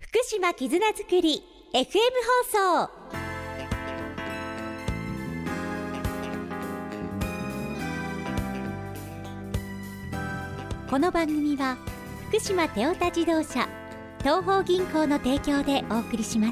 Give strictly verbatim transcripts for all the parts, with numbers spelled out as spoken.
福島絆づくり エフエム 放送。この番組は福島テオタ自動車東邦銀行の提供でお送りします。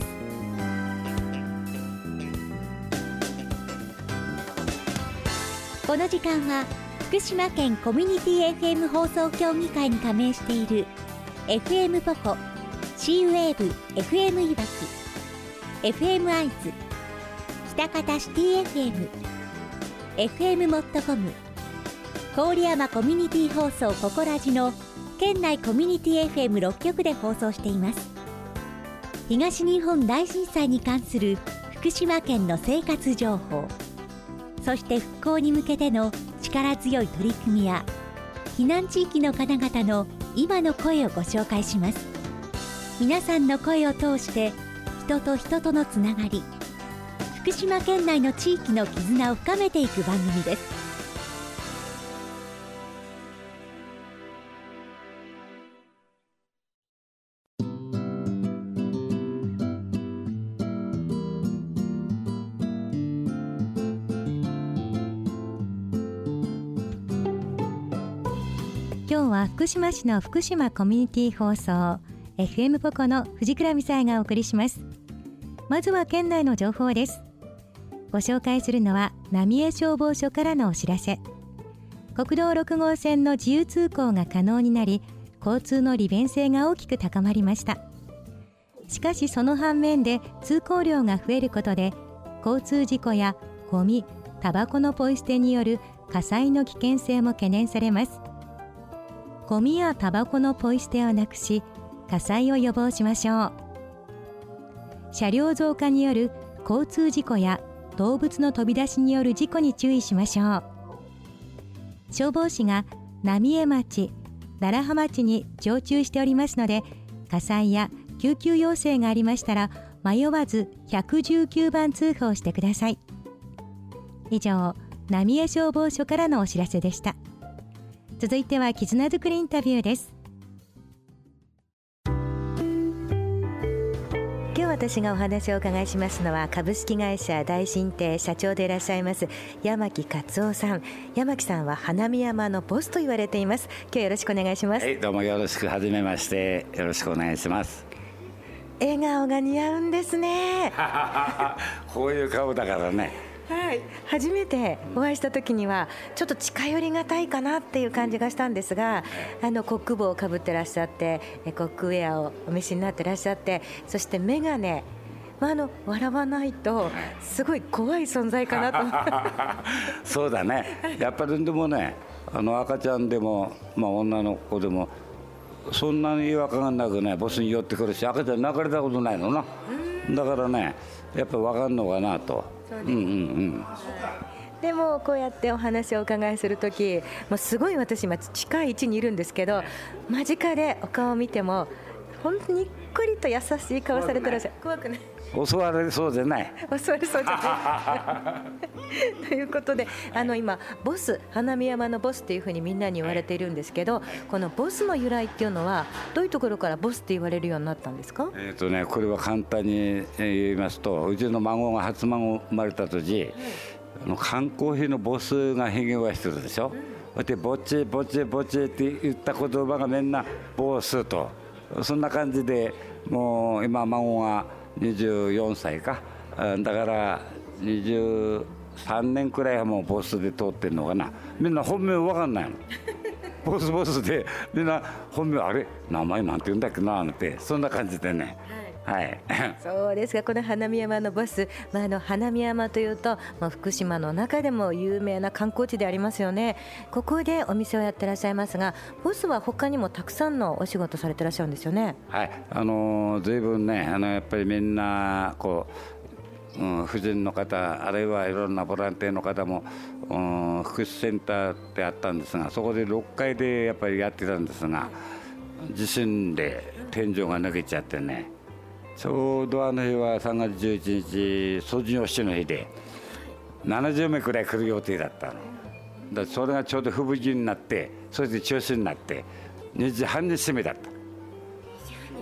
この時間は福島県コミュニティ エフエム 放送協議会に加盟している エフエム ポコ、C ウェーブ エフエム いわき、エフエム アイズ、北方シティ エフエム、エフエム モットコム、郡山コミュニティ放送ココラジの県内コミュニティ エフエムろっ 局で放送しています。東日本大震災に関する福島県の生活情報、そして復興に向けての力強い取り組みや避難地域の方々の今の声をご紹介します。皆さんの声を通して人と人とのつながり、福島県内の地域の絆を深めていく番組です。今日は福島市の福島コミュニティ放送 エフエム ポコの藤倉美沙がお送りします。まずは県内の情報です。ご紹介するのは浪江消防署からのお知らせ。国道ろく号線の自由通行が可能になり、交通の利便性が大きく高まりました。しかしその反面で通行量が増えることで交通事故やゴミ、タバコのポイ捨てによる火災の危険性も懸念されます。ゴミやタバコのポイ捨てをなくし、火災を予防しましょう。車両増加による交通事故や動物の飛び出しによる事故に注意しましょう。消防士が浪江町、楢葉町に常駐しておりますので、火災や救急要請がありましたら迷わずいちいちきゅうばん通報してください。以上、浪江消防署からのお知らせでした。続いては絆づくりインタビューです。今日私がお話をお伺いしますのは株式会社大進亭社長でいらっしゃいます山木克夫さん。山木さんは花見山のボスと言われています。今日よろしくお願いします。 はい、どうもよろしく、はじめまして、よろしくお願いします。 笑顔が似合うんですねこういう顔だからね。 はい、初めてお会いした時にはちょっと近寄りがたいかなっていう感じがしたんですが、あのコック帽をかぶってらっしゃって、コックウェアをお召しになってらっしゃって、そして眼鏡、まあ、あの笑わないとすごい怖い存在かなとそうだね、やっぱりでもね、あの赤ちゃんでも、まあ、女の子でもそんなに違和感なくね、ボスに寄ってくるし、赤ちゃん泣かれたことないのな。だからね、やっぱり分かんのかなと。うんうんうん、 でもこうやってお話をお伺いするとき、もうすごい私今近い位置にいるんですけど、間近でお顔を見ても本当ににっこりと優しい顔されてらっしゃる。怖くない？ 襲われそうじゃない。 襲われそうじゃないということで、あの今ボス、花見山のボスっていうふうにみんなに言われているんですけど、このボスの由来っていうのはどういうところからボスって言われるようになったんですか？ えーとね、これは簡単に言いますと、うちの孫が初孫生まれた時、あの缶コーヒーのボスが変化してるでしょ、うん、でぼちぼちぼちって言った言葉がみんなボスと、そんな感じで、もう今孫がにじゅうよんさいか、だからにじゅうさんねんくらいはもうボスで通ってるのかな。みんな本名分かんないのボスボスで、みんな本名あれ名前なんて言うんだっけななんて、そんな感じでね。はい、 そうですが、この花見山のボス、まあ、あの花見山というと、まあ、福島の中でも有名な観光地でありますよね。ここでお店をやってらっしゃいますが、ボスは他にもたくさんのお仕事されてらっしゃるんですよね。 はい、あの随分ね、あのやっぱりみんなこう、うん、婦人の方、あるいはいろんなボランティアの方も、うん、福祉センターってあったんですが、そこでろっかいでやっぱりやってたんですが、地震で天井が抜けちゃってね、ちょうどあの日はさんがつじゅういちにち卒業式の日でななじゅうめいくらい来る予定だったの。だそれがちょうど吹雪になって、それで中止になってにじはんに閉めだった。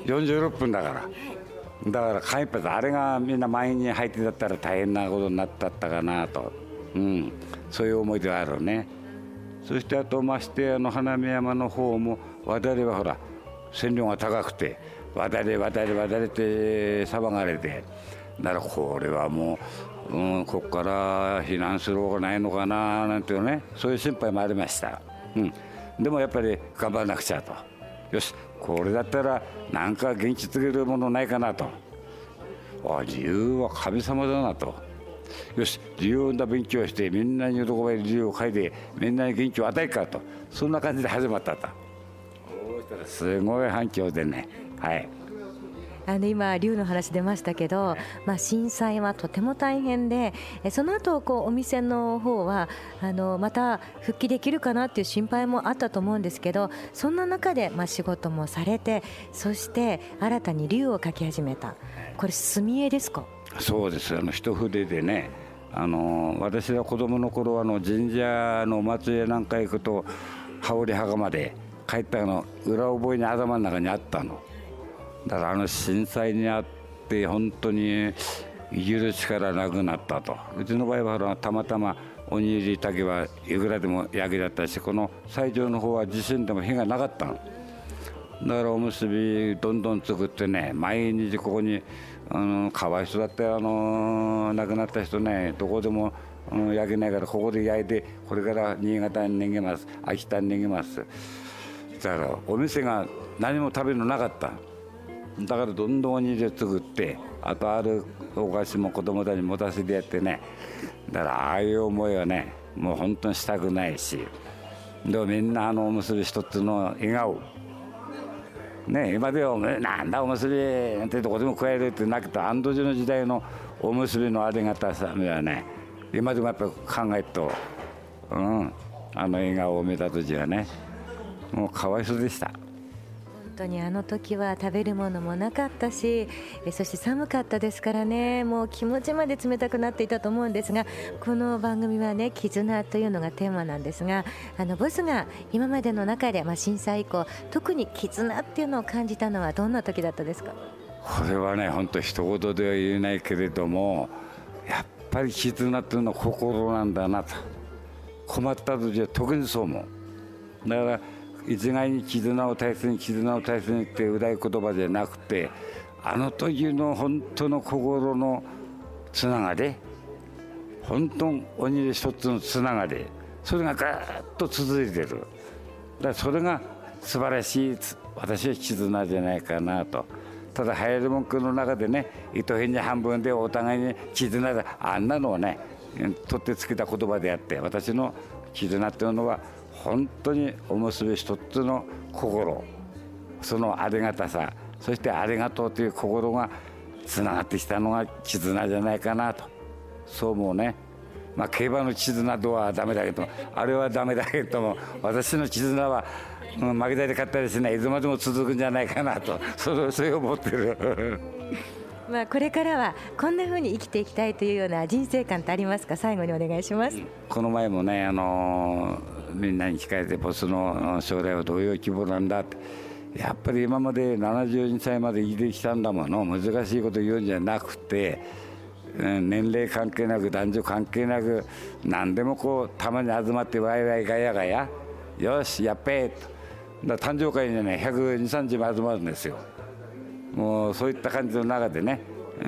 よんじゅうろっぷんだから。だから間一髪あれがみんな満員に入ってだったら大変なことになったったかなと、うん、そういう思い出はあるね。そしてあとましてあの花見山の方も渡りはほら線量が高くて渡れ渡れ渡れって騒がれて、だからこれはもう、うん、ここから避難する方がないのかななんていうね、そういう心配もありました、うん、でもやっぱり頑張らなくちゃと、よしこれだったら何か元気つけるものないかなと、あ自由は神様だなと、よし自由な勉強をしてみんなに喜ばれる自由を書いてみんなに元気を与えるかと、そんな感じで始まったと。すごい反響でね、はい、 あの今龍の話出ましたけど、まあ、震災はとても大変で、その後こうお店の方はあのまた復帰できるかなっていう心配もあったと思うんですけど、そんな中でまあ仕事もされて、そして新たに龍を描き始めた。これ墨絵ですか？ そうです。あの一筆でね、あの私は子供の頃あの神社のお祭りなんか行くと羽織袴で帰ったの裏覚えに頭の中にあったの。だからあの震災にあって本当に生きる力なくなったと。うちの場合はたまたまおにぎり竹はいくらでも焼きだったし、この西条の方は地震でも火がなかったの。だからおむすびどんどん作ってね、毎日ここにあのかわいそうだったよ、あの亡くなった人ね、どこでも、うん、焼けないからここで焼いてこれから新潟に逃げます、秋田に逃げます。だからお店が何も食べるのなかった。だからどんどんおにぎり作って、あとあるお菓子も子供たちに持たせてやってね、だからああいう思いはねもう本当にしたくないし、でもみんなあのおむすび一つの笑顔ね、今ではなんだおむすびなんてどこでも食えるってなくて、あの時の時代のおむすびのありがたさはね今でもやっぱり考えると、うん、あの笑顔を見た時はねもうかわいそうでした。 本当にあの時は食べるものもなかったし、そして寒かったですからね、もう気持ちまで冷たくなっていたと思うんですが、この番組はね絆というのがテーマなんですが、あのボスが今までの中で、まあ、震災以降特に絆っていうのを感じたのはどんな時だったですか？ これはね本当一言では言えないけれども、やっぱり絆っていうのは心なんだなと。困った時は特にそう思う。だから一概に絆を大切に絆を大切にってうだい言葉じゃなくて、あの時の本当の心のつながり、本当おにぎり一つのつながり、それがガーッと続いてる。だからそれが素晴らしい私は絆じゃないかなと。ただ流行り文句の中でね、糸編に半分でお互いに絆だ、あんなのをね取ってつけた言葉であって、私の絆っていうのは本当におむすび一つの心、そのありがたさ、そしてありがとうという心がつながってきたのが絆じゃないかなと、そう思うね。まあ競馬の絆とはダメだけど、あれはダメだけども、私の絆は、うん、負けたり勝ったりしない、いつまでも続くんじゃないかなと、それそう思ってるまあこれからはこんな風に生きていきたいというような人生観ってありますか？最後にお願いします。 この前もね、あのー、みんなに聞かれて、ボスの将来はどういう規模なんだって、やっぱり今までななじゅうにさいまで生きてきたんだもの、難しいこと言うんじゃなくて、年齢関係なく男女関係なく何でもこうたまに集まってワイワイガヤガヤ、よしやっべえと、だ誕生会にねひゃくにじゅうさんじゅうも集まるんですよ。もうそういった感じの中でね、うん、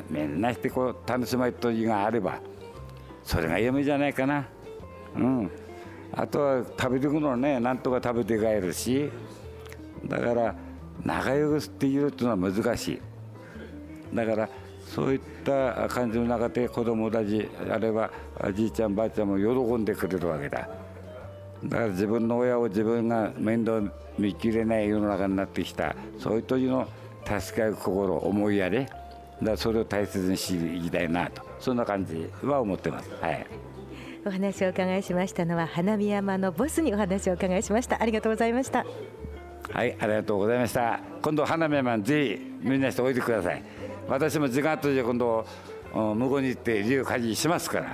みんなしてこう楽しまい時があればそれが夢じゃないかな。うん、あとは食べていくのはね、なんとか食べて帰るし、だから仲良くしているっていうのは難しい。だからそういった感じの中で子供たち、あればじいちゃんばあちゃんも喜んでくれるわけだ。だから自分の親を自分が面倒見きれない世の中になってきた、そういう時の助け合う心、思いやり、だからそれを大切にしていきたいなと、そんな感じは思ってます。はい、 お話をお伺いしましたのは花見山のボスにお話をお伺いしました。ありがとうございました。 はい、ありがとうございました。今度花見山にぜひみんなしておいてください。私も時間あったら今度向こうに行って龍開示しますから、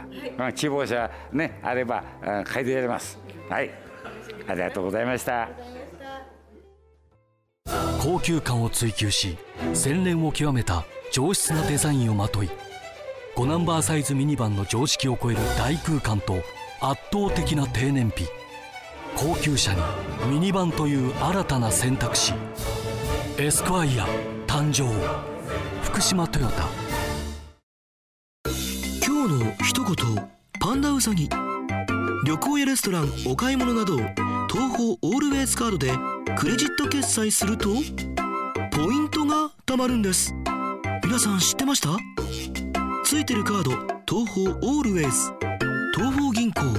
はい、希望者ねあれば書いてやります。はい、ありがとうございました。 高級感を追求し洗練を極めた上質なデザインをまとい、ごナンバーサイズミニバンの常識を超える大空間と圧倒的な低燃費、高級車にミニバンという新たな選択肢。エスクワイア誕生。福島トヨタ。 今日の一言、パンダウサギ。旅行やレストラン、お買い物など東宝オールウェイズカードでクレジット決済するとポイントが貯まるんです。皆さん知ってました？ついてるカード、東宝オールウェイズ、東宝銀行。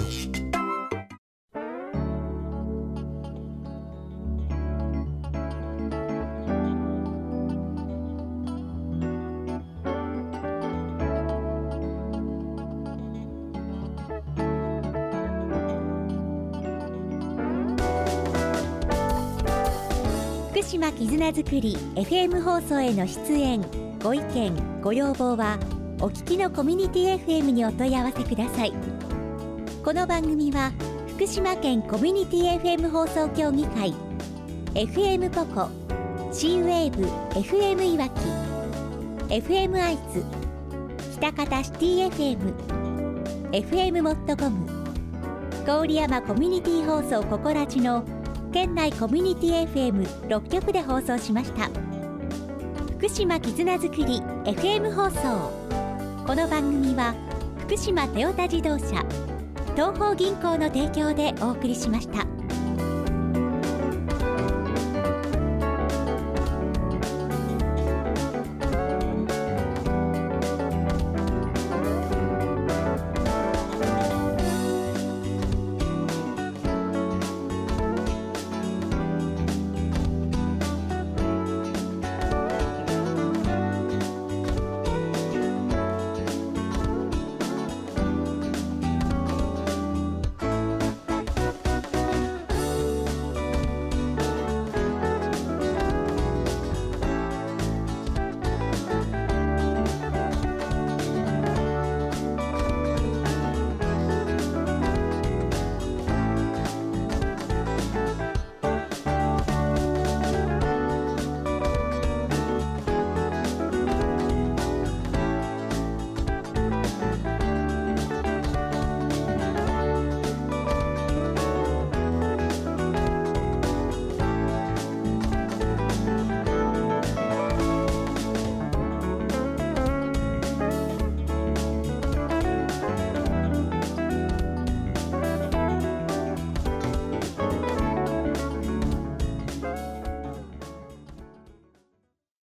福島絆づくり エフエム 放送への出演、ご意見ご要望はお聞きのコミュニティ エフエム にお問い合わせください。この番組は福島県コミュニティ エフエム 放送協議会、 エフエム ポコ、 C ウェーブ エフエム いわき、 エフエム 愛知、北方シティ エフエム、 エフエム モットコム、郡山コミュニティ放送ココラジの県内コミュニティ エフエムろっきょくで放送しました。福島絆づくり エフエム 放送。この番組は福島トヨタ自動車、東宝銀行の提供でお送りしました。